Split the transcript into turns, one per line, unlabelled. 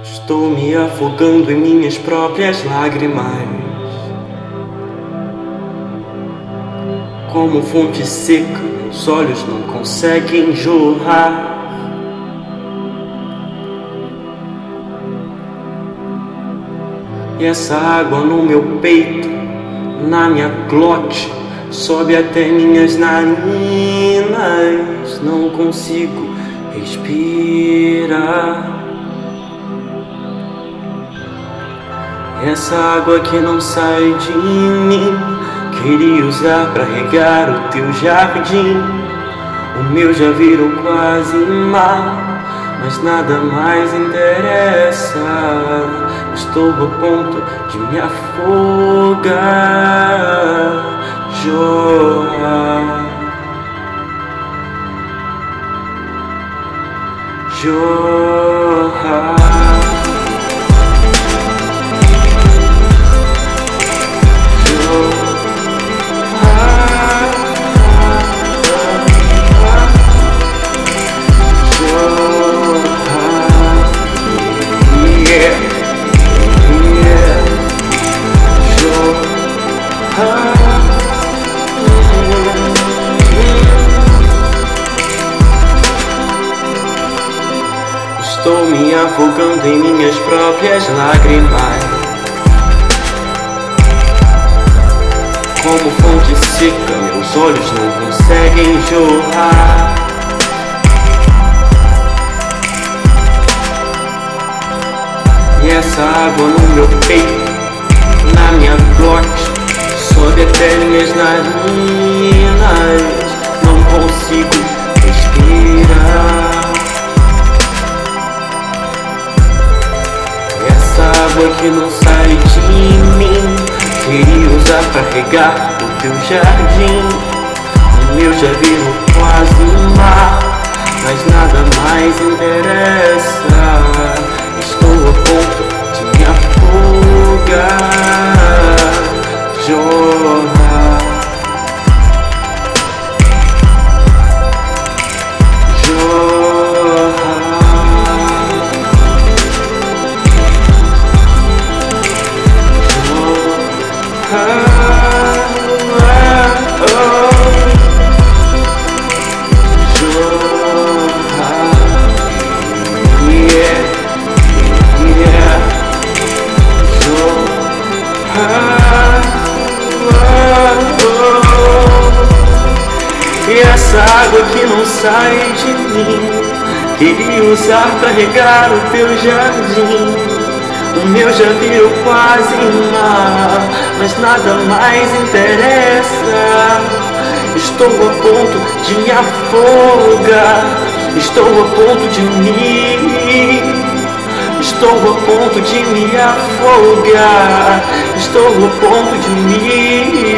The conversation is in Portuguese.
Estou me afogando em minhas próprias lágrimas, como fonte seca, meus olhos não conseguem jorrar. E essa água no meu peito, na minha glote, sobe até minhas narinas. Não consigo respirar. Essa água que não sai de mim, queria usar pra regar o teu jardim. O meu já virou quase mar, mas nada mais interessa. Estou a ponto de me afogar, jorrar, jorrar. Estou me afogando em minhas próprias lágrimas, como fonte seca, meus olhos não conseguem jorrar. E essa água no meu peito, na minha glote, sobe até minhas narinas. Não consigo respirar. Água que não sai de mim, queria usar pra regar o teu jardim. O meu já virou quase mar, mas nada mais interessa. Estou a ponto de me afogar, jorrar, jorrar. E essa água que não sai de mim, queria usar pra regar o teu jardim. O meu já virou quase mar, mas nada mais interessa. Estou a ponto de me afogar, estou a ponto de estou a ponto de me afogar, estou a ponto de